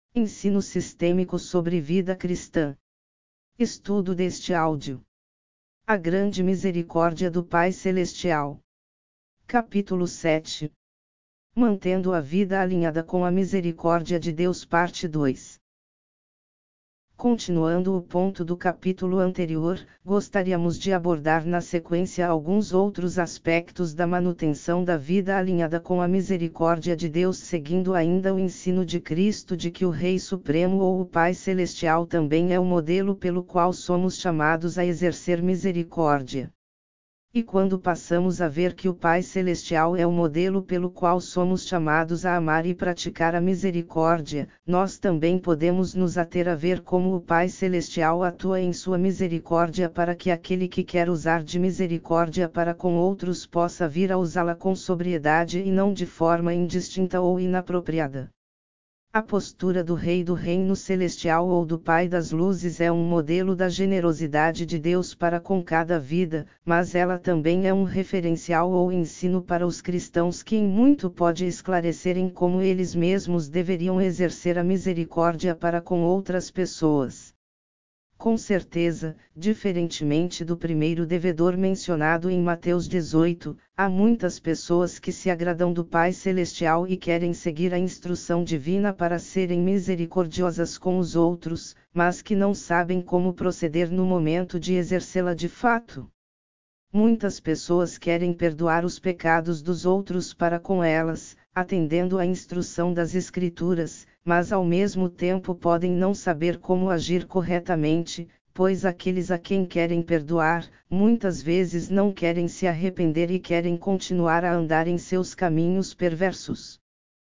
Ensino sistêmico sobre vida cristã. Estudo deste áudio. A grande misericórdia do Pai Celestial. Capítulo 7. Mantendo a vida alinhada com a misericórdia de Deus, parte 2. Continuando o ponto do capítulo anterior, gostaríamos de abordar na sequência alguns outros aspectos da manutenção da vida alinhada com a misericórdia de Deus, seguindo ainda o ensino de Cristo de que o Rei Supremo ou o Pai Celestial também é o modelo pelo qual somos chamados a exercer misericórdia. E quando passamos a ver que o Pai Celestial é o modelo pelo qual somos chamados a amar e praticar a misericórdia, nós também podemos nos ater a ver como o Pai Celestial atua em sua misericórdia para que aquele que quer usar de misericórdia para com outros possa vir a usá-la com sobriedade e não de forma indistinta ou inapropriada. A postura do Rei do Reino Celestial ou do Pai das Luzes é um modelo da generosidade de Deus para com cada vida, mas ela também é um referencial ou ensino para os cristãos que em muito pode esclarecer em como eles mesmos deveriam exercer a misericórdia para com outras pessoas. Com certeza, diferentemente do primeiro devedor mencionado em Mateus 18, há muitas pessoas que se agradam do Pai Celestial e querem seguir a instrução divina para serem misericordiosas com os outros, mas que não sabem como proceder no momento de exercê-la de fato. Muitas pessoas querem perdoar os pecados dos outros para com elas, atendendo à instrução das Escrituras, mas ao mesmo tempo podem não saber como agir corretamente, pois aqueles a quem querem perdoar, muitas vezes não querem se arrepender e querem continuar a andar em seus caminhos perversos.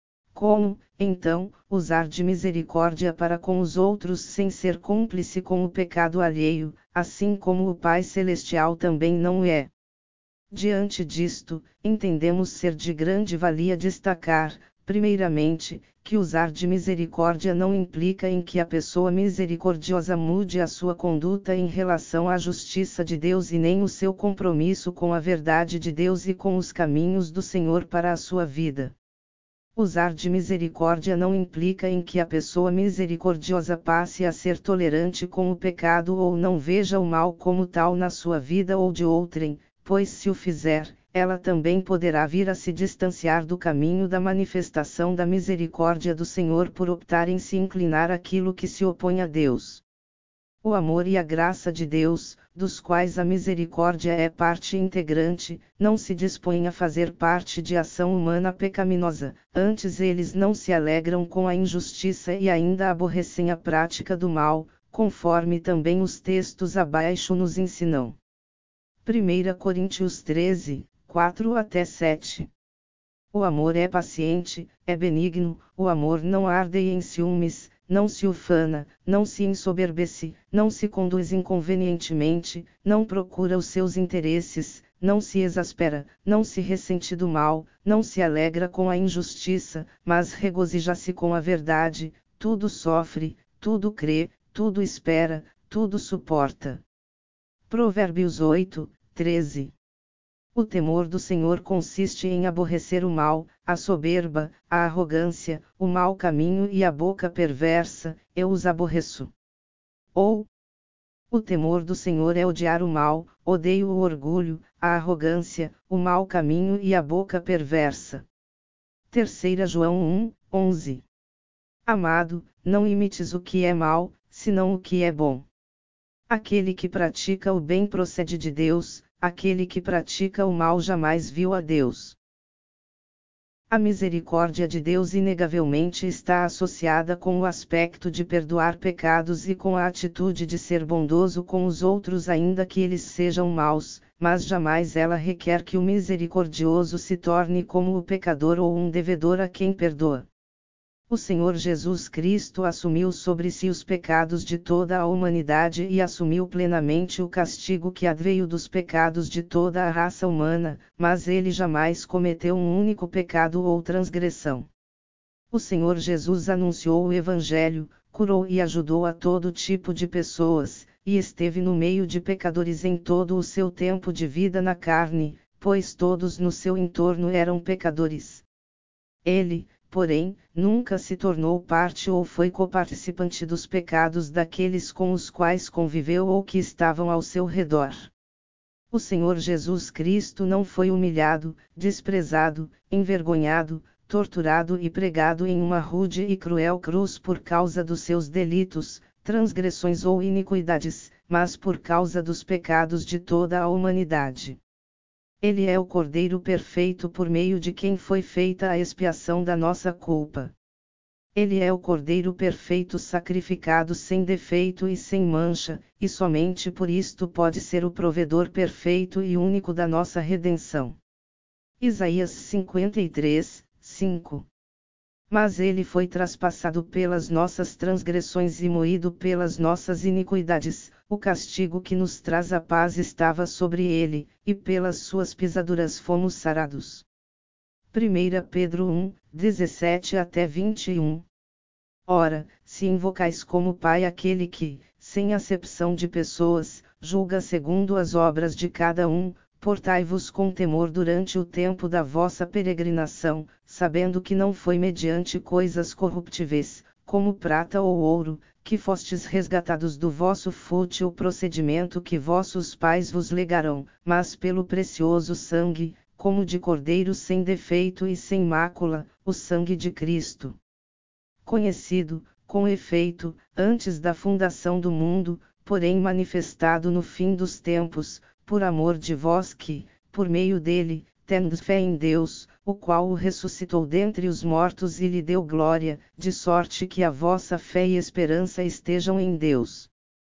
Como, então, usar de misericórdia para com os outros sem ser cúmplice com o pecado alheio, assim como o Pai Celestial também não é? Diante disto, entendemos ser de grande valia destacar, primeiramente, que usar de misericórdia não implica em que a pessoa misericordiosa mude a sua conduta em relação à justiça de Deus e nem o seu compromisso com a verdade de Deus e com os caminhos do Senhor para a sua vida. Usar de misericórdia não implica em que a pessoa misericordiosa passe a ser tolerante com o pecado ou não veja o mal como tal na sua vida ou de outrem, pois se o fizer, ela também poderá vir a se distanciar do caminho da manifestação da misericórdia do Senhor por optar em se inclinar àquilo que se opõe a Deus. O amor e a graça de Deus, dos quais a misericórdia é parte integrante, não se dispõem a fazer parte de ação humana pecaminosa, antes eles não se alegram com a injustiça e ainda aborrecem a prática do mal, conforme também os textos abaixo nos ensinam. 1 Coríntios 13, 4-7. O amor é paciente, é benigno, o amor não arde em ciúmes, não se ufana, não se ensoberbece, não se conduz inconvenientemente, não procura os seus interesses, não se exaspera, não se ressente do mal, não se alegra com a injustiça, mas regozija-se com a verdade, tudo sofre, tudo crê, tudo espera, tudo suporta. Provérbios 8, 13. O temor do Senhor consiste em aborrecer o mal, a soberba, a arrogância, o mau caminho e a boca perversa, eu os aborreço. Ou, o temor do Senhor é odiar o mal, odeio o orgulho, a arrogância, o mau caminho e a boca perversa. 3 João 1, 11. Amado, não imites o que é mal, senão o que é bom. Aquele que pratica o bem procede de Deus, aquele que pratica o mal jamais viu a Deus. A misericórdia de Deus inegavelmente está associada com o aspecto de perdoar pecados e com a atitude de ser bondoso com os outros ainda que eles sejam maus, mas jamais ela requer que o misericordioso se torne como o pecador ou um devedor a quem perdoa. O Senhor Jesus Cristo assumiu sobre si os pecados de toda a humanidade e assumiu plenamente o castigo que adveio dos pecados de toda a raça humana, mas ele jamais cometeu um único pecado ou transgressão. O Senhor Jesus anunciou o Evangelho, curou e ajudou a todo tipo de pessoas, e esteve no meio de pecadores em todo o seu tempo de vida na carne, pois todos no seu entorno eram pecadores. Ele, porém, nunca se tornou parte ou foi coparticipante dos pecados daqueles com os quais conviveu ou que estavam ao seu redor. O Senhor Jesus Cristo não foi humilhado, desprezado, envergonhado, torturado e pregado em uma rude e cruel cruz por causa dos seus delitos, transgressões ou iniquidades, mas por causa dos pecados de toda a humanidade. Ele é o Cordeiro perfeito por meio de quem foi feita a expiação da nossa culpa. Ele é o Cordeiro perfeito sacrificado sem defeito e sem mancha, e somente por isto pode ser o provedor perfeito e único da nossa redenção. Isaías 53, 5. Mas ele foi traspassado pelas nossas transgressões e moído pelas nossas iniquidades, o castigo que nos traz a paz estava sobre ele, e pelas suas pisaduras fomos sarados. 1 Pedro 1, 17 até 21. Ora, se invocais como Pai aquele que, sem acepção de pessoas, julga segundo as obras de cada um, portai-vos com temor durante o tempo da vossa peregrinação, sabendo que não foi mediante coisas corruptíveis, como prata ou ouro, que fostes resgatados do vosso fútil procedimento que vossos pais vos legaram, mas pelo precioso sangue, como de cordeiro sem defeito e sem mácula, o sangue de Cristo. Conhecido, com efeito, antes da fundação do mundo, porém manifestado no fim dos tempos, por amor de vós que, por meio dele, tendes fé em Deus, o qual o ressuscitou dentre os mortos e lhe deu glória, de sorte que a vossa fé e esperança estejam em Deus.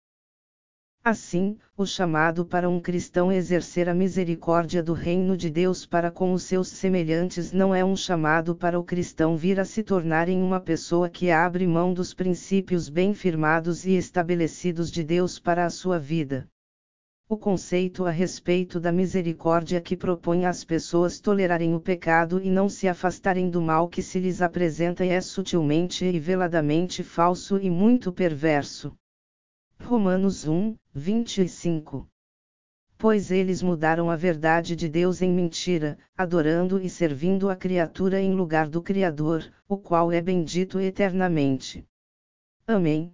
Assim, o chamado para um cristão exercer a misericórdia do reino de Deus para com os seus semelhantes não é um chamado para o cristão vir a se tornar em uma pessoa que abre mão dos princípios bem firmados e estabelecidos de Deus para a sua vida. O conceito a respeito da misericórdia que propõe às pessoas tolerarem o pecado e não se afastarem do mal que se lhes apresenta é sutilmente e veladamente falso e muito perverso. Romanos 1, 25. Pois eles mudaram a verdade de Deus em mentira, adorando e servindo a criatura em lugar do Criador, o qual é bendito eternamente. Amém.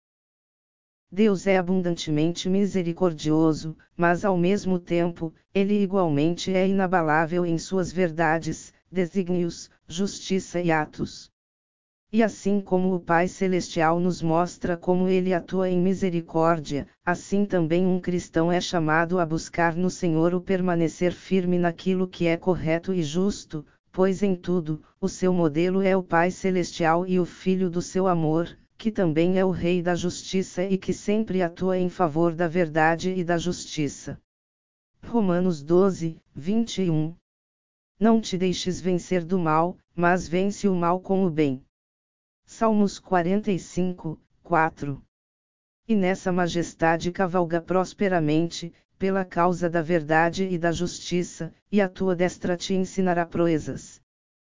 Deus é abundantemente misericordioso, mas ao mesmo tempo, ele igualmente é inabalável em suas verdades, desígnios, justiça e atos. E assim como o Pai Celestial nos mostra como ele atua em misericórdia, assim também um cristão é chamado a buscar no Senhor o permanecer firme naquilo que é correto e justo, pois em tudo, o seu modelo é o Pai Celestial e o Filho do seu amor, que também é o Rei da Justiça e que sempre atua em favor da verdade e da justiça. Romanos 12, 21. Não te deixes vencer do mal, mas vence o mal com o bem. Salmos 45, 4. E nessa majestade cavalga prosperamente, pela causa da verdade e da justiça, e a tua destra te ensinará proezas.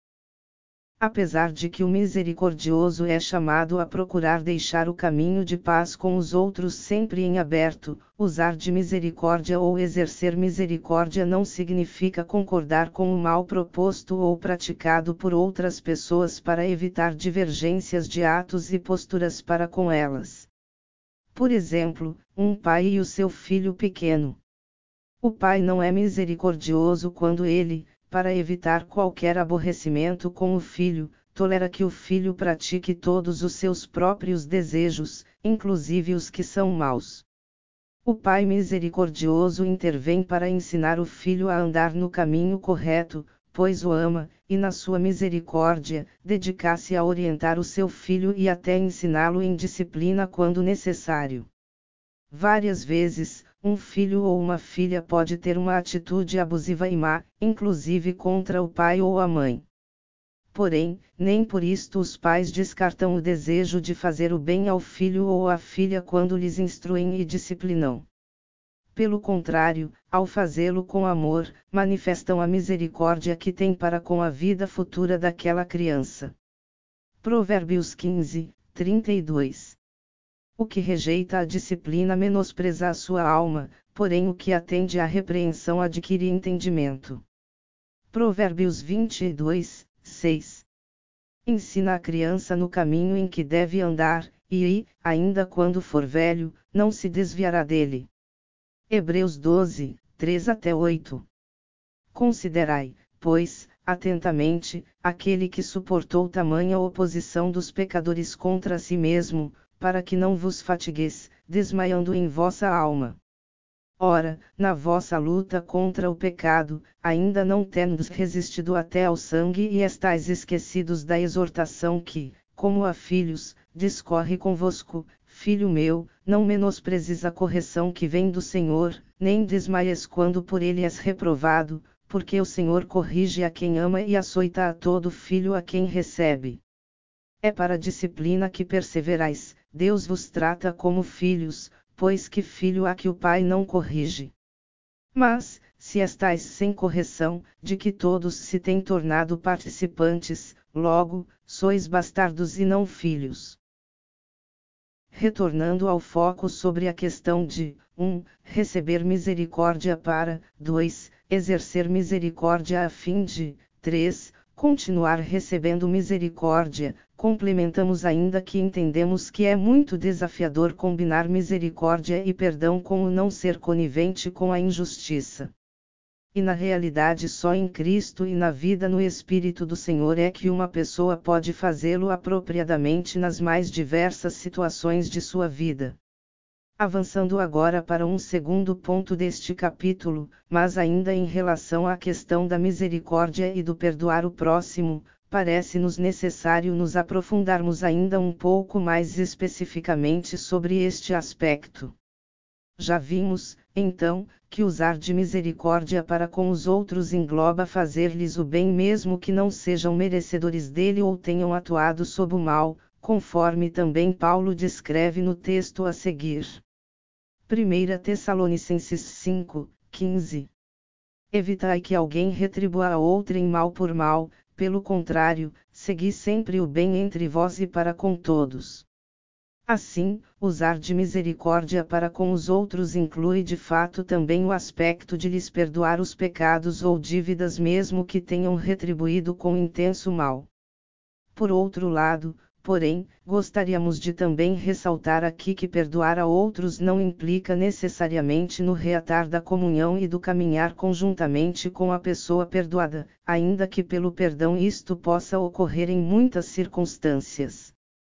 Apesar de que o misericordioso é chamado a procurar deixar o caminho de paz com os outros sempre em aberto, usar de misericórdia ou exercer misericórdia não significa concordar com o mal proposto ou praticado por outras pessoas para evitar divergências de atos e posturas para com elas. Por exemplo, um pai e o seu filho pequeno. O pai não é misericordioso quando ele, para evitar qualquer aborrecimento com o filho, tolera que o filho pratique todos os seus próprios desejos, inclusive os que são maus. O pai misericordioso intervém para ensinar o filho a andar no caminho correto, pois o ama, e na sua misericórdia, dedica-se a orientar o seu filho e até ensiná-lo em disciplina quando necessário. Várias vezes, um filho ou uma filha pode ter uma atitude abusiva e má, inclusive contra o pai ou a mãe. Porém, nem por isto os pais descartam o desejo de fazer o bem ao filho ou à filha quando lhes instruem e disciplinam. Pelo contrário, ao fazê-lo com amor, manifestam a misericórdia que têm para com a vida futura daquela criança. Provérbios 15, 32. O que rejeita a disciplina menospreza a sua alma, porém o que atende à repreensão adquire entendimento. Provérbios 22, 6. Ensina a criança no caminho em que deve andar, e, ainda quando for velho, não se desviará dele. Hebreus 12, 3-8. Considerai, pois, atentamente, aquele que suportou tamanha oposição dos pecadores contra si mesmo, para que não vos fatigueis, desmaiando em vossa alma. Ora, na vossa luta contra o pecado, ainda não tendes resistido até ao sangue e estáis esquecidos da exortação que, como a filhos, discorre convosco: filho meu, não menosprezes a correção que vem do Senhor, nem desmaies quando por ele és reprovado, porque o Senhor corrige a quem ama e açoita a todo filho a quem recebe. É para a disciplina que perseverais, Deus vos trata como filhos, pois que filho há que o pai não corrige? Mas, se estáis sem correção, de que todos se têm tornado participantes, logo, sois bastardos e não filhos. Retornando ao foco sobre a questão de 1. Receber misericórdia para 2. Exercer misericórdia a fim de 3. Continuar recebendo misericórdia, complementamos ainda que entendemos que é muito desafiador combinar misericórdia e perdão com o não ser conivente com a injustiça. E na realidade só em Cristo e na vida no Espírito do Senhor é que uma pessoa pode fazê-lo apropriadamente nas mais diversas situações de sua vida. Avançando agora para um segundo ponto deste capítulo, mas ainda em relação à questão da misericórdia e do perdoar o próximo, parece-nos necessário nos aprofundarmos ainda um pouco mais especificamente sobre este aspecto. Já vimos, então, que usar de misericórdia para com os outros engloba fazer-lhes o bem mesmo que não sejam merecedores dele ou tenham atuado sob o mal, conforme também Paulo descreve no texto a seguir. 1 Tessalonicenses 5, 15. Evitai que alguém retribua a outrem mal por mal, pelo contrário, segui sempre o bem entre vós e para com todos. Assim, usar de misericórdia para com os outros inclui de fato também o aspecto de lhes perdoar os pecados ou dívidas mesmo que tenham retribuído com intenso mal. Por outro lado, porém, gostaríamos de também ressaltar aqui que perdoar a outros não implica necessariamente no reatar da comunhão e do caminhar conjuntamente com a pessoa perdoada, ainda que pelo perdão isto possa ocorrer em muitas circunstâncias.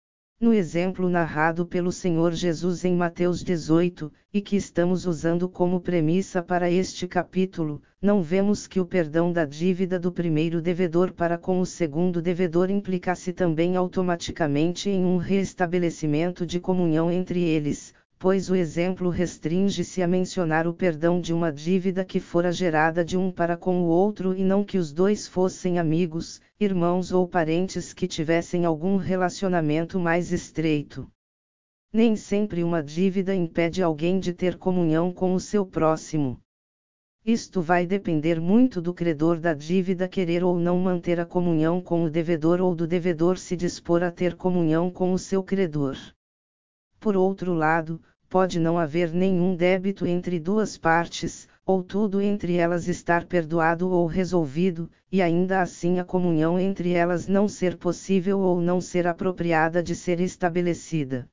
No exemplo narrado pelo Senhor Jesus em Mateus 18, e que estamos usando como premissa para este capítulo, não vemos que o perdão da dívida do primeiro devedor para com o segundo devedor implicasse também automaticamente em um reestabelecimento de comunhão entre eles, pois o exemplo restringe-se a mencionar o perdão de uma dívida que fora gerada de um para com o outro e não que os dois fossem amigos, irmãos ou parentes que tivessem algum relacionamento mais estreito. Nem sempre uma dívida impede alguém de ter comunhão com o seu próximo. Isto vai depender muito do credor da dívida querer ou não manter a comunhão com o devedor ou do devedor se dispor a ter comunhão com o seu credor. Por outro lado, pode não haver nenhum débito entre duas partes, ou tudo entre elas estar perdoado ou resolvido, e ainda assim a comunhão entre elas não ser possível ou não ser apropriada de ser estabelecida.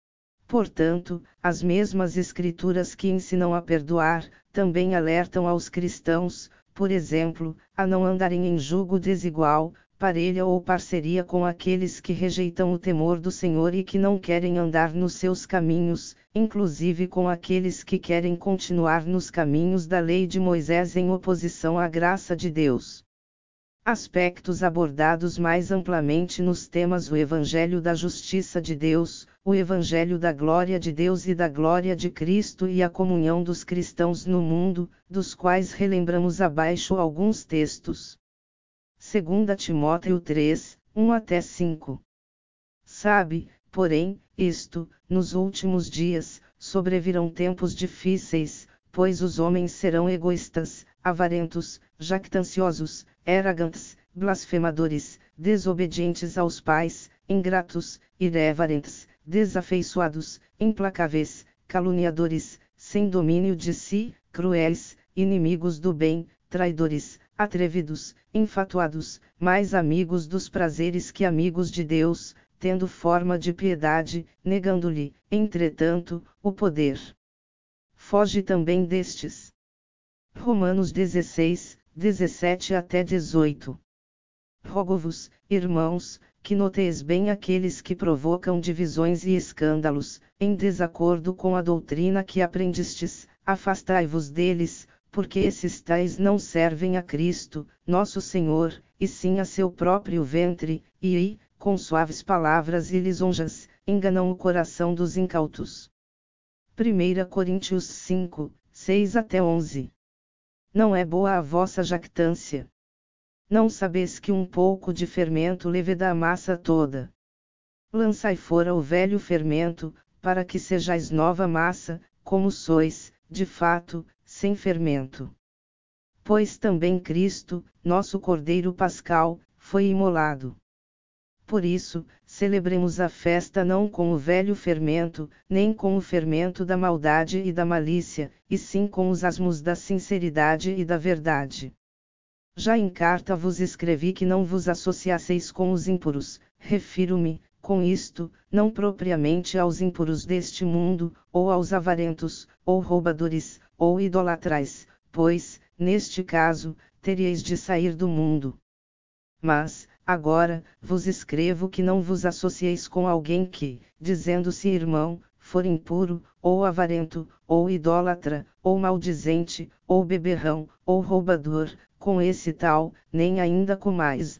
Portanto, as mesmas escrituras que ensinam a perdoar, também alertam aos cristãos, por exemplo, a não andarem em jugo desigual, parelha ou parceria com aqueles que rejeitam o temor do Senhor e que não querem andar nos seus caminhos, inclusive com aqueles que querem continuar nos caminhos da lei de Moisés em oposição à graça de Deus. Aspectos abordados mais amplamente nos temas o Evangelho da Justiça de Deus, o Evangelho da Glória de Deus e da Glória de Cristo e a comunhão dos cristãos no mundo, dos quais relembramos abaixo alguns textos. 2 Timóteo 3, 1-5. Sabe, porém, isto, nos últimos dias, sobrevirão tempos difíceis, pois os homens serão egoístas, avarentos, jactanciosos, arrogantes, blasfemadores, desobedientes aos pais, ingratos, irreverentes, desafeiçoados, implacáveis, caluniadores, sem domínio de si, cruéis, inimigos do bem, traidores, atrevidos, enfatuados, mais amigos dos prazeres que amigos de Deus, tendo forma de piedade, negando-lhe, entretanto, o poder. Foge também destes. Romanos 16, 17 até 18. Rogo-vos, irmãos, que noteis bem aqueles que provocam divisões e escândalos, em desacordo com a doutrina que aprendestes, afastai-vos deles, porque esses tais não servem a Cristo, nosso Senhor, e sim a seu próprio ventre, e, com suaves palavras e lisonjas, enganam o coração dos incautos. 1 Coríntios 5, 6 até 11. Não é boa a vossa jactância. Não sabeis que um pouco de fermento leveda a massa toda? Lançai fora o velho fermento, para que sejais nova massa, como sois, de fato, sem fermento. Pois também Cristo, nosso Cordeiro Pascal, foi imolado. Por isso, celebremos a festa não com o velho fermento, nem com o fermento da maldade e da malícia, e sim com os asmos da sinceridade e da verdade. Já em carta vos escrevi que não vos associasseis com os impuros, refiro-me, com isto, não propriamente aos impuros deste mundo, ou aos avarentos, ou roubadores, ou idolatrais, pois, neste caso, teríeis de sair do mundo. Mas, agora, vos escrevo que não vos associeis com alguém que, dizendo-se irmão, for impuro, ou avarento, ou idólatra, ou maldizente, ou beberrão, ou roubador, com esse tal, nem ainda com mais.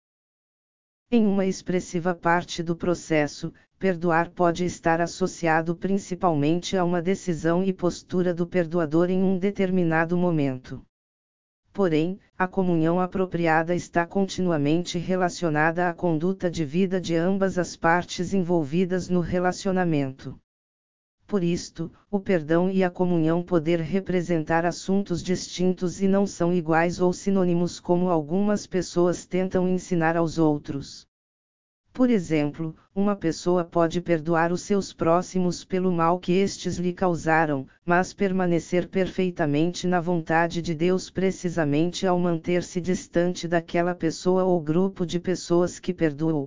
Em uma expressiva parte do processo, perdoar pode estar associado principalmente a uma decisão e postura do perdoador em um determinado momento. Porém, a comunhão apropriada está continuamente relacionada à conduta de vida de ambas as partes envolvidas no relacionamento. Por isto, o perdão e a comunhão poder representar assuntos distintos e não são iguais ou sinônimos como algumas pessoas tentam ensinar aos outros. Por exemplo, uma pessoa pode perdoar os seus próximos pelo mal que estes lhe causaram, mas permanecer perfeitamente na vontade de Deus precisamente ao manter-se distante daquela pessoa ou grupo de pessoas que perdoou.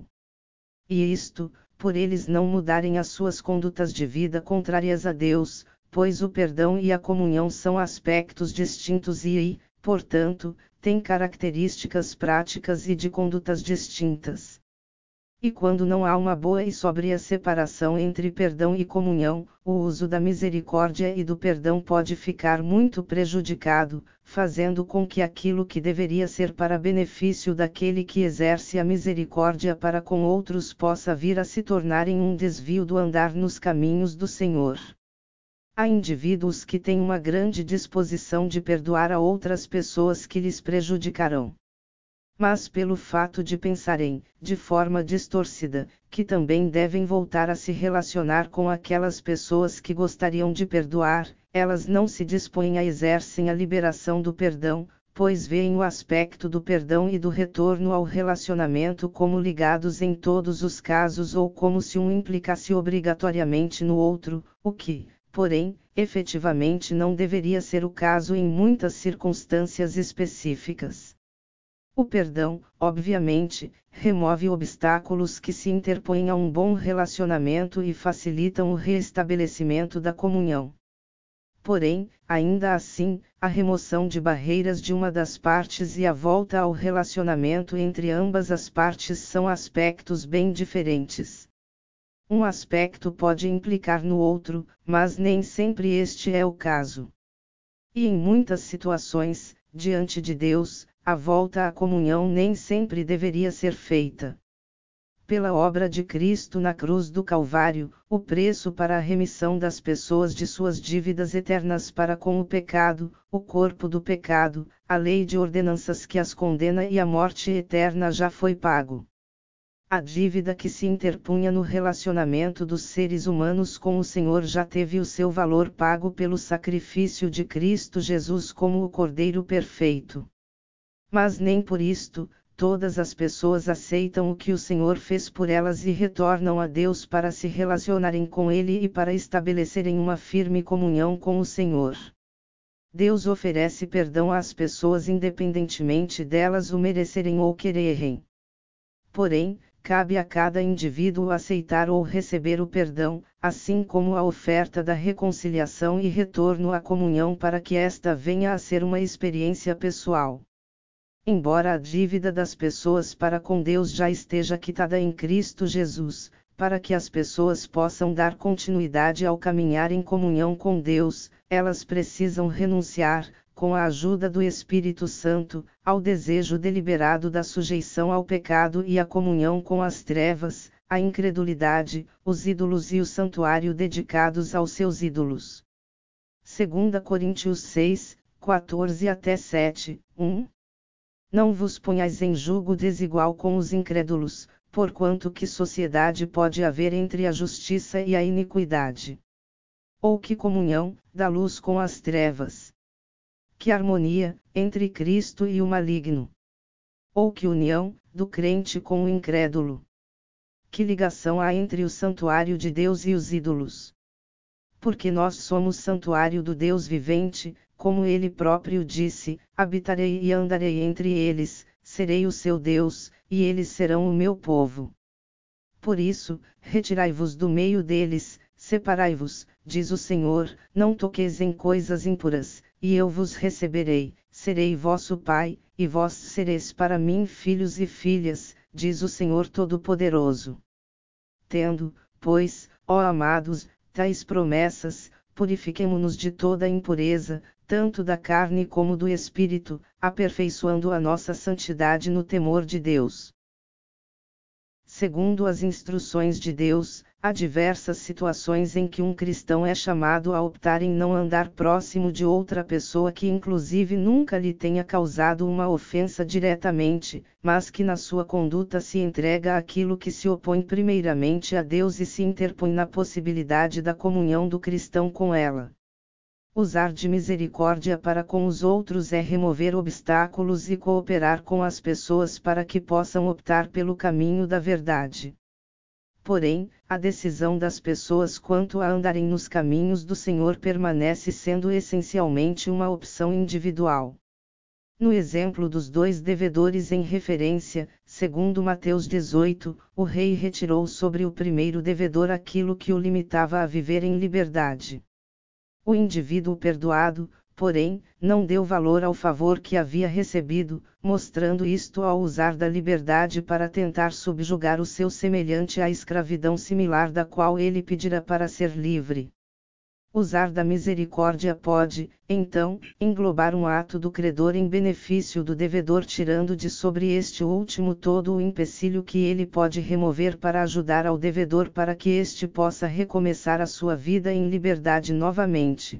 E isto, por eles não mudarem as suas condutas de vida contrárias a Deus, pois o perdão e a comunhão são aspectos distintos e, portanto, têm características práticas e de condutas distintas. E quando não há uma boa e sóbria separação entre perdão e comunhão, o uso da misericórdia e do perdão pode ficar muito prejudicado, fazendo com que aquilo que deveria ser para benefício daquele que exerce a misericórdia para com outros possa vir a se tornar em um desvio do andar nos caminhos do Senhor. Há indivíduos que têm uma grande disposição de perdoar a outras pessoas que lhes prejudicarão. Mas pelo fato de pensarem, de forma distorcida, que também devem voltar a se relacionar com aquelas pessoas que gostariam de perdoar, elas não se dispõem a exercer a liberação do perdão, pois veem o aspecto do perdão e do retorno ao relacionamento como ligados em todos os casos ou como se um implicasse obrigatoriamente no outro, o que, porém, efetivamente não deveria ser o caso em muitas circunstâncias específicas. O perdão, obviamente, remove obstáculos que se interpõem a um bom relacionamento e facilitam o reestabelecimento da comunhão. Porém, ainda assim, a remoção de barreiras de uma das partes e a volta ao relacionamento entre ambas as partes são aspectos bem diferentes. Um aspecto pode implicar no outro, mas nem sempre este é o caso. E em muitas situações, diante de Deus, a volta à comunhão nem sempre deveria ser feita. Pela obra de Cristo na cruz do Calvário, o preço para a remissão das pessoas de suas dívidas eternas para com o pecado, o corpo do pecado, a lei de ordenanças que as condena e a morte eterna já foi pago. A dívida que se interpunha no relacionamento dos seres humanos com o Senhor já teve o seu valor pago pelo sacrifício de Cristo Jesus como o Cordeiro perfeito. Mas nem por isto, todas as pessoas aceitam o que o Senhor fez por elas e retornam a Deus para se relacionarem com Ele e para estabelecerem uma firme comunhão com o Senhor. Deus oferece perdão às pessoas independentemente delas o merecerem ou quererem. Porém, cabe a cada indivíduo aceitar ou receber o perdão, assim como a oferta da reconciliação e retorno à comunhão para que esta venha a ser uma experiência pessoal. Embora a dívida das pessoas para com Deus já esteja quitada em Cristo Jesus, para que as pessoas possam dar continuidade ao caminhar em comunhão com Deus, elas precisam renunciar, com a ajuda do Espírito Santo, ao desejo deliberado da sujeição ao pecado e à comunhão com as trevas, a incredulidade, os ídolos e o santuário dedicados aos seus ídolos. 2 Coríntios 6, 14 até 7, 1. Não vos ponhais em julgo desigual com os incrédulos, porquanto que sociedade pode haver entre a justiça e a iniquidade? Ou que comunhão, da luz com as trevas? Que harmonia, entre Cristo e o maligno? Ou que união, do crente com o incrédulo? Que ligação há entre o santuário de Deus e os ídolos? Porque nós somos santuário do Deus vivente, como ele próprio disse: habitarei e andarei entre eles, serei o seu Deus, e eles serão o meu povo. Por isso, retirai-vos do meio deles, separai-vos, diz o Senhor, não toqueis em coisas impuras, e eu vos receberei, serei vosso Pai, e vós sereis para mim filhos e filhas, diz o Senhor Todo-Poderoso. Tendo, pois, ó amados, tais promessas, purifiquemo-nos de toda impureza, tanto da carne como do espírito, aperfeiçoando a nossa santidade no temor de Deus. Segundo as instruções de Deus, há diversas situações em que um cristão é chamado a optar em não andar próximo de outra pessoa que inclusive nunca lhe tenha causado uma ofensa diretamente, mas que na sua conduta se entrega àquilo que se opõe primeiramente a Deus e se interpõe na possibilidade da comunhão do cristão com ela. Usar de misericórdia para com os outros é remover obstáculos e cooperar com as pessoas para que possam optar pelo caminho da verdade. Porém, a decisão das pessoas quanto a andarem nos caminhos do Senhor permanece sendo essencialmente uma opção individual. No exemplo dos dois devedores em referência, segundo Mateus 18, o rei retirou sobre o primeiro devedor aquilo que o limitava a viver em liberdade. O indivíduo perdoado, porém, não deu valor ao favor que havia recebido, mostrando isto ao usar da liberdade para tentar subjugar o seu semelhante à escravidão similar da qual ele pedira para ser livre. Usar da misericórdia pode, então, englobar um ato do credor em benefício do devedor, tirando de sobre este último todo o empecilho que ele pode remover para ajudar ao devedor para que este possa recomeçar a sua vida em liberdade novamente.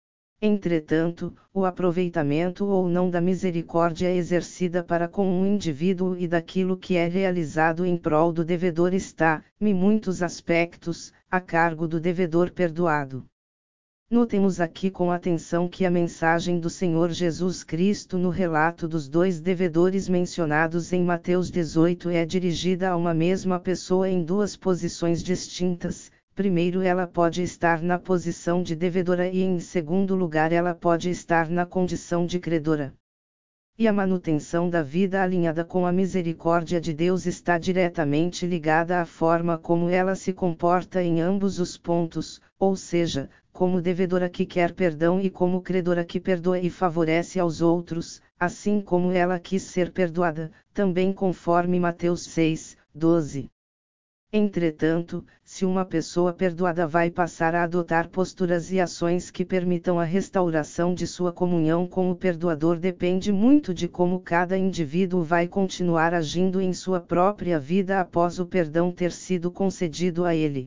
Entretanto, o aproveitamento ou não da misericórdia exercida para com um indivíduo e daquilo que é realizado em prol do devedor está, em muitos aspectos, a cargo do devedor perdoado. Notemos aqui com atenção que a mensagem do Senhor Jesus Cristo no relato dos dois devedores mencionados em Mateus 18 é dirigida a uma mesma pessoa em duas posições distintas. Primeiro, ela pode estar na posição de devedora e, em segundo lugar, ela pode estar na condição de credora. E a manutenção da vida alinhada com a misericórdia de Deus está diretamente ligada à forma como ela se comporta em ambos os pontos, ou seja, como devedora que quer perdão e como credora que perdoa e favorece aos outros, assim como ela quis ser perdoada, também conforme Mateus 6, 12. Entretanto, se uma pessoa perdoada vai passar a adotar posturas e ações que permitam a restauração de sua comunhão com o perdoador, depende muito de como cada indivíduo vai continuar agindo em sua própria vida após o perdão ter sido concedido a ele.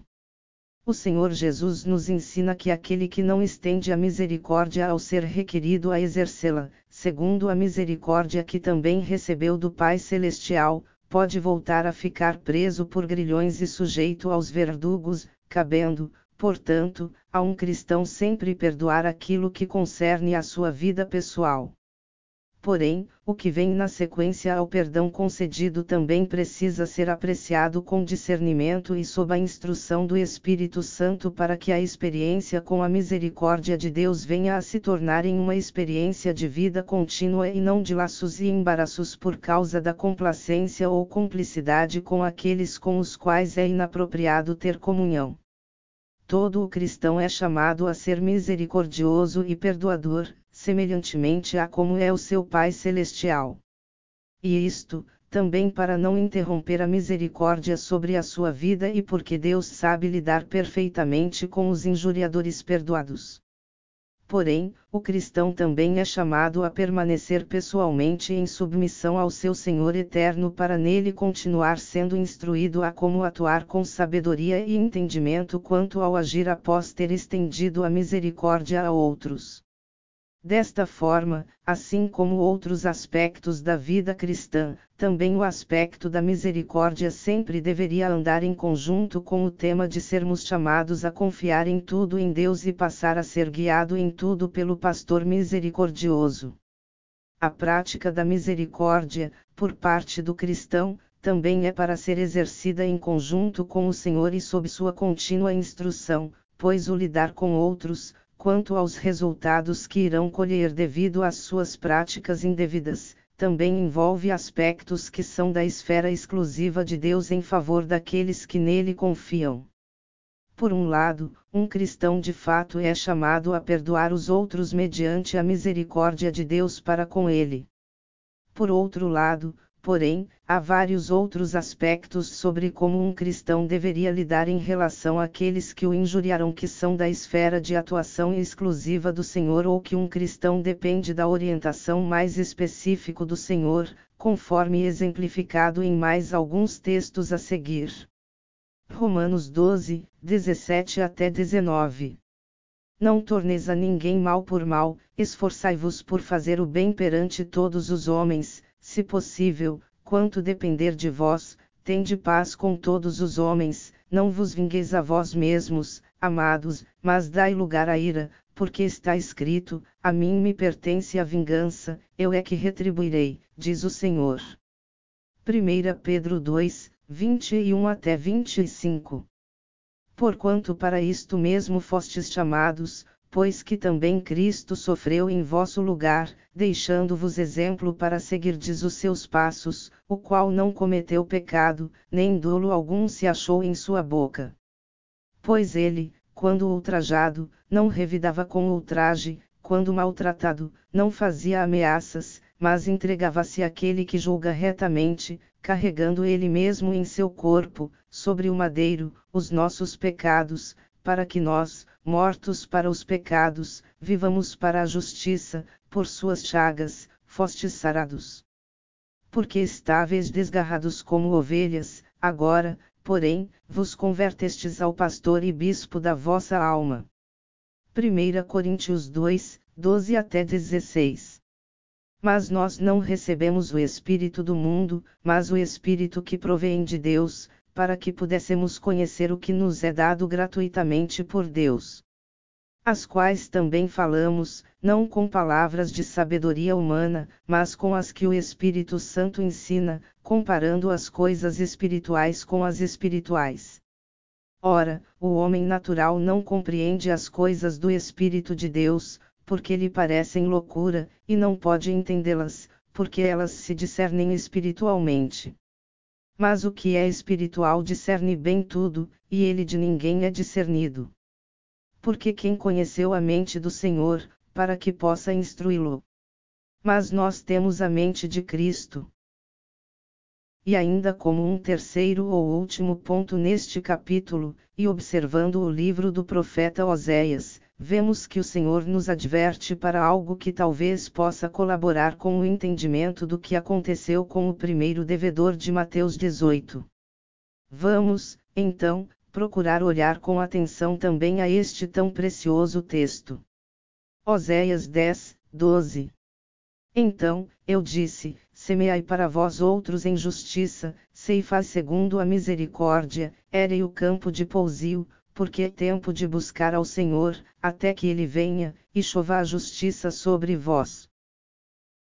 O Senhor Jesus nos ensina que aquele que não estende a misericórdia ao ser requerido a exercê-la, segundo a misericórdia que também recebeu do Pai Celestial, pode voltar a ficar preso por grilhões e sujeito aos verdugos, cabendo, portanto, a um cristão sempre perdoar aquilo que concerne à sua vida pessoal. Porém, o que vem na sequência ao perdão concedido também precisa ser apreciado com discernimento e sob a instrução do Espírito Santo para que a experiência com a misericórdia de Deus venha a se tornar em uma experiência de vida contínua e não de laços e embaraços por causa da complacência ou cumplicidade com aqueles com os quais é inapropriado ter comunhão. Todo o cristão é chamado a ser misericordioso e perdoador, semelhantemente a como é o seu Pai Celestial. E isto, também para não interromper a misericórdia sobre a sua vida e porque Deus sabe lidar perfeitamente com os injuriadores perdoados. Porém, o cristão também é chamado a permanecer pessoalmente em submissão ao seu Senhor eterno para nele continuar sendo instruído a como atuar com sabedoria e entendimento quanto ao agir após ter estendido a misericórdia a outros. Desta forma, assim como outros aspectos da vida cristã, também o aspecto da misericórdia sempre deveria andar em conjunto com o tema de sermos chamados a confiar em tudo em Deus e passar a ser guiado em tudo pelo pastor misericordioso. A prática da misericórdia, por parte do cristão, também é para ser exercida em conjunto com o Senhor e sob sua contínua instrução, pois o lidar com outros, quanto aos resultados que irão colher devido às suas práticas indevidas, também envolve aspectos que são da esfera exclusiva de Deus em favor daqueles que nele confiam. Por um lado, um cristão de fato é chamado a perdoar os outros mediante a misericórdia de Deus para com ele. Por outro lado, porém, há vários outros aspectos sobre como um cristão deveria lidar em relação àqueles que o injuriaram que são da esfera de atuação exclusiva do Senhor ou que um cristão depende da orientação mais específica do Senhor, conforme exemplificado em mais alguns textos a seguir. Romanos 12, 17 até 19. Não torneis a ninguém mal por mal, esforçai-vos por fazer o bem perante todos os homens, se possível, quanto depender de vós, tende paz com todos os homens, não vos vingueis a vós mesmos, amados, mas dai lugar à ira, porque está escrito, a mim me pertence a vingança, eu é que retribuirei, diz o Senhor. 1 Pedro 2, 21 até 25. Porquanto para isto mesmo fostes chamados, pois que também Cristo sofreu em vosso lugar, deixando-vos exemplo para seguirdes os seus passos, o qual não cometeu pecado, nem dolo algum se achou em sua boca. Pois ele, quando ultrajado, não revidava com ultraje, quando maltratado, não fazia ameaças, mas entregava-se àquele que julga retamente, carregando ele mesmo em seu corpo, sobre o madeiro, os nossos pecados, para que nós, mortos para os pecados, vivamos para a justiça, por suas chagas, fostes sarados. Porque estáveis desgarrados como ovelhas, agora, porém, vos convertestes ao pastor e bispo da vossa alma. 1 Coríntios 2, 12 até 16. Mas nós não recebemos o Espírito do mundo, mas o Espírito que provém de Deus, para que pudéssemos conhecer o que nos é dado gratuitamente por Deus. As quais também falamos, não com palavras de sabedoria humana, mas com as que o Espírito Santo ensina, comparando as coisas espirituais com as espirituais. Ora, o homem natural não compreende as coisas do Espírito de Deus, porque lhe parecem loucura, e não pode entendê-las, porque elas se discernem espiritualmente. Mas o que é espiritual discerne bem tudo, e ele de ninguém é discernido. Porque quem conheceu a mente do Senhor, para que possa instruí-lo? Mas nós temos a mente de Cristo. E ainda como um terceiro ou último ponto neste capítulo, e observando o livro do profeta Oséias, vemos que o Senhor nos adverte para algo que talvez possa colaborar com o entendimento do que aconteceu com o primeiro devedor de Mateus 18. Vamos, então, procurar olhar com atenção também a este tão precioso texto. Oséias 10, 12. Então, eu disse, semeai para vós outros em justiça, ceifai segundo a misericórdia, erei o campo de pousio, porque é tempo de buscar ao Senhor, até que ele venha, e chova a justiça sobre vós.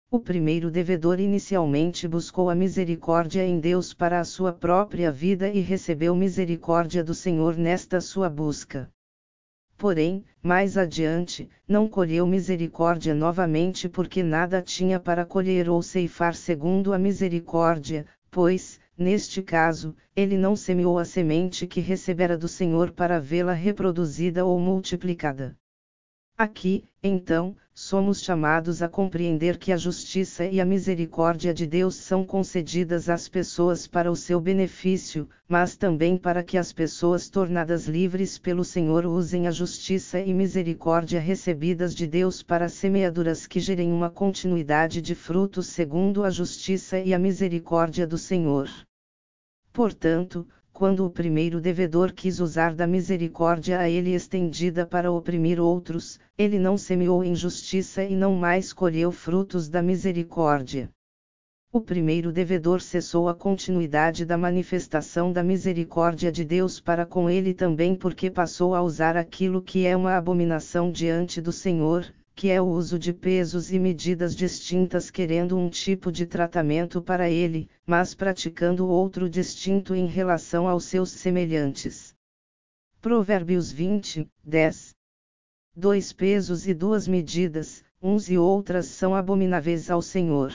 O primeiro devedor inicialmente buscou a misericórdia em Deus para a sua própria vida e recebeu misericórdia do Senhor nesta sua busca. Porém, mais adiante, não colheu misericórdia novamente porque nada tinha para colher ou ceifar segundo a misericórdia, pois, neste caso, ele não semeou a semente que recebera do Senhor para vê-la reproduzida ou multiplicada. Aqui, então, somos chamados a compreender que a justiça e a misericórdia de Deus são concedidas às pessoas para o seu benefício, mas também para que as pessoas tornadas livres pelo Senhor usem a justiça e misericórdia recebidas de Deus para semeaduras que gerem uma continuidade de frutos segundo a justiça e a misericórdia do Senhor. Portanto, quando o primeiro devedor quis usar da misericórdia a ele estendida para oprimir outros, ele não semeou injustiça e não mais colheu frutos da misericórdia. O primeiro devedor cessou a continuidade da manifestação da misericórdia de Deus para com ele também porque passou a usar aquilo que é uma abominação diante do Senhor, que é o uso de pesos e medidas distintas querendo um tipo de tratamento para ele, mas praticando outro distinto em relação aos seus semelhantes. Provérbios 20, 10. 2 pesos e 2 medidas, uns e outras são abomináveis ao Senhor.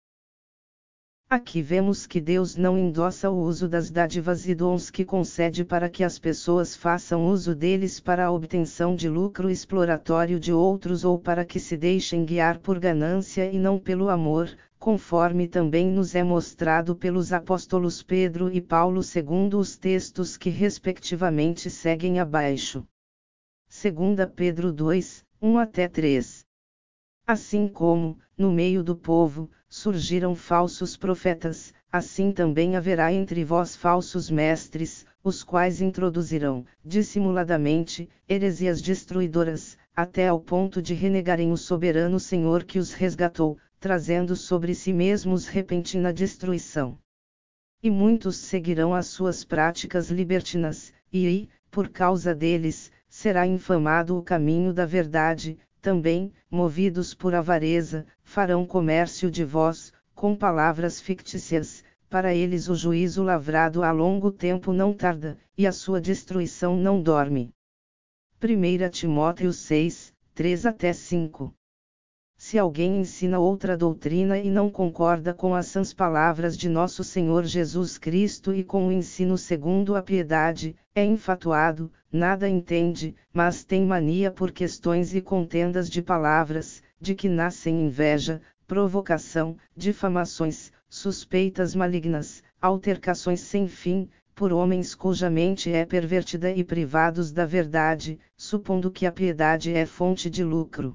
Aqui vemos que Deus não endossa o uso das dádivas e dons que concede para que as pessoas façam uso deles para a obtenção de lucro exploratório de outros ou para que se deixem guiar por ganância e não pelo amor, conforme também nos é mostrado pelos apóstolos Pedro e Paulo segundo os textos que respectivamente seguem abaixo. 2 Pedro 2, 1 até 3. Assim como, no meio do povo, surgiram falsos profetas, assim também haverá entre vós falsos mestres, os quais introduzirão, dissimuladamente, heresias destruidoras, até ao ponto de renegarem o soberano Senhor que os resgatou, trazendo sobre si mesmos repentina destruição. E muitos seguirão as suas práticas libertinas, e, por causa deles, será infamado o caminho da verdade. Também, movidos por avareza, farão comércio de vós, com palavras fictícias, para eles o juízo lavrado há longo tempo não tarda, e a sua destruição não dorme. 1 Timóteo 6, 3 até 5. Se alguém ensina outra doutrina e não concorda com as sãs palavras de nosso Senhor Jesus Cristo e com o ensino segundo a piedade, é infatuado, nada entende, mas tem mania por questões e contendas de palavras, de que nascem inveja, provocação, difamações, suspeitas malignas, altercações sem fim, por homens cuja mente é pervertida e privados da verdade, supondo que a piedade é fonte de lucro.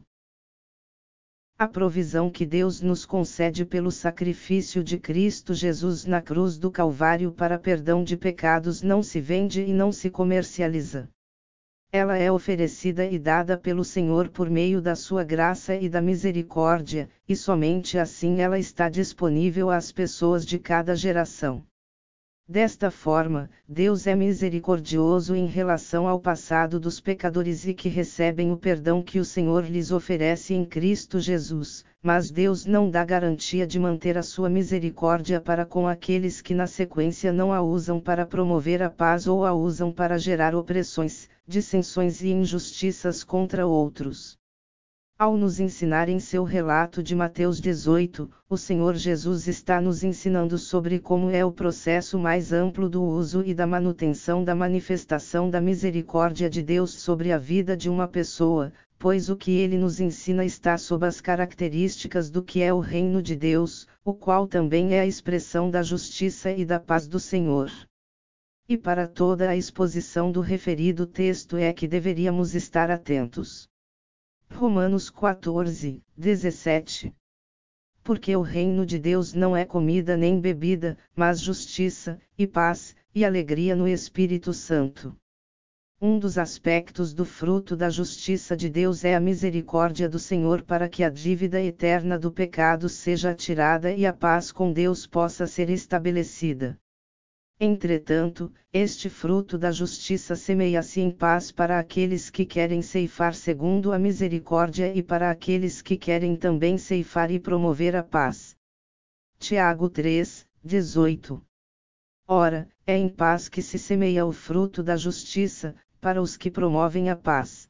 A provisão que Deus nos concede pelo sacrifício de Cristo Jesus na cruz do Calvário para perdão de pecados não se vende e não se comercializa. Ela é oferecida e dada pelo Senhor por meio da sua graça e da misericórdia, e somente assim ela está disponível às pessoas de cada geração. Desta forma, Deus é misericordioso em relação ao passado dos pecadores e que recebem o perdão que o Senhor lhes oferece em Cristo Jesus, mas Deus não dá garantia de manter a sua misericórdia para com aqueles que na sequência não a usam para promover a paz ou a usam para gerar opressões, dissensões e injustiças contra outros. Ao nos ensinar em seu relato de Mateus 18, o Senhor Jesus está nos ensinando sobre como é o processo mais amplo do uso e da manutenção da manifestação da misericórdia de Deus sobre a vida de uma pessoa, pois o que ele nos ensina está sob as características do que é o reino de Deus, o qual também é a expressão da justiça e da paz do Senhor. E para toda a exposição do referido texto é que deveríamos estar atentos. Romanos 14, 17. Porque o reino de Deus não é comida nem bebida, mas justiça, e paz, e alegria no Espírito Santo. Um dos aspectos do fruto da justiça de Deus é a misericórdia do Senhor para que a dívida eterna do pecado seja tirada e a paz com Deus possa ser estabelecida. Entretanto, este fruto da justiça semeia-se em paz para aqueles que querem ceifar segundo a misericórdia e para aqueles que querem também ceifar e promover a paz. Tiago 3, 18. Ora, é em paz que se semeia o fruto da justiça, para os que promovem a paz.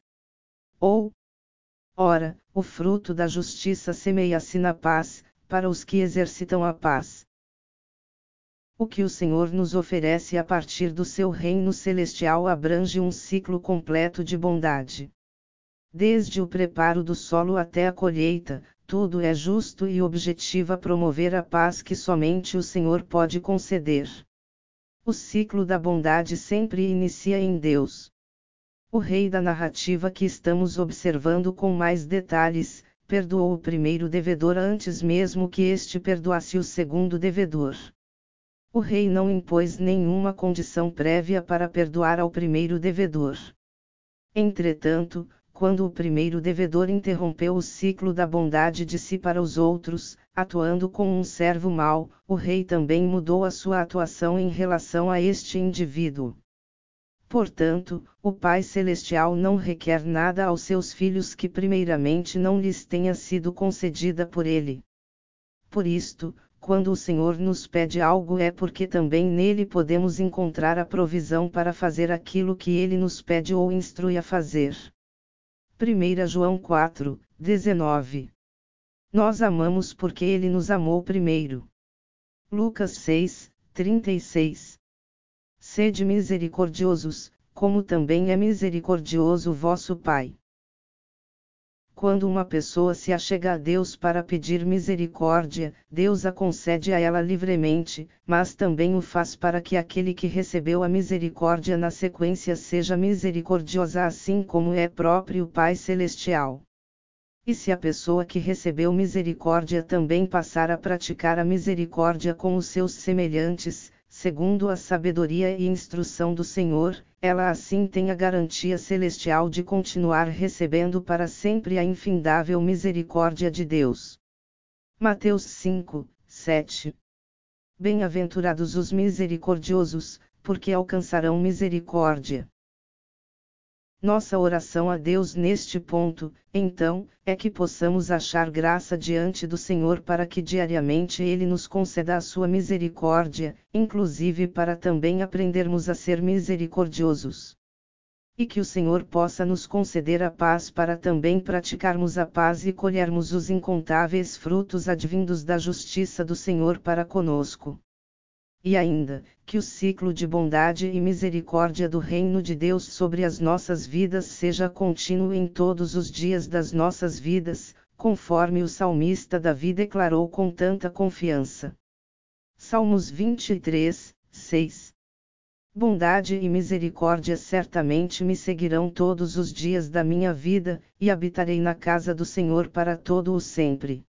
Ora, o fruto da justiça semeia-se na paz, para os que exercitam a paz. O que o Senhor nos oferece a partir do seu reino celestial abrange um ciclo completo de bondade. Desde o preparo do solo até a colheita, tudo é justo e objetiva promover a paz que somente o Senhor pode conceder. O ciclo da bondade sempre inicia em Deus. O rei da narrativa que estamos observando com mais detalhes, perdoou o primeiro devedor antes mesmo que este perdoasse o segundo devedor. O rei não impôs nenhuma condição prévia para perdoar ao primeiro devedor. Entretanto, quando o primeiro devedor interrompeu o ciclo da bondade de si para os outros, atuando como um servo mau, o rei também mudou a sua atuação em relação a este indivíduo. Portanto, o Pai Celestial não requer nada aos seus filhos que primeiramente não lhes tenha sido concedida por ele. Por isto, quando o Senhor nos pede algo é porque também nele podemos encontrar a provisão para fazer aquilo que ele nos pede ou instrui a fazer. 1 João 4, 19. Nós amamos porque ele nos amou primeiro. Lucas 6, 36. Sede misericordiosos, como também é misericordioso vosso Pai. Quando uma pessoa se achega a Deus para pedir misericórdia, Deus a concede a ela livremente, mas também o faz para que aquele que recebeu a misericórdia na sequência seja misericordiosa assim como é próprio Pai Celestial. E se a pessoa que recebeu misericórdia também passar a praticar a misericórdia com os seus semelhantes, segundo a sabedoria e instrução do Senhor, ela assim tem a garantia celestial de continuar recebendo para sempre a infindável misericórdia de Deus. Mateus 5, 7. Bem-aventurados os misericordiosos, porque alcançarão misericórdia. Nossa oração a Deus neste ponto, então, é que possamos achar graça diante do Senhor para que diariamente Ele nos conceda a sua misericórdia, inclusive para também aprendermos a ser misericordiosos. E que o Senhor possa nos conceder a paz para também praticarmos a paz e colhermos os incontáveis frutos advindos da justiça do Senhor para conosco. E ainda, que o ciclo de bondade e misericórdia do reino de Deus sobre as nossas vidas seja contínuo em todos os dias das nossas vidas, conforme o salmista Davi declarou com tanta confiança. Salmos 23, 6. Bondade e misericórdia certamente me seguirão todos os dias da minha vida, e habitarei na casa do Senhor para todo o sempre.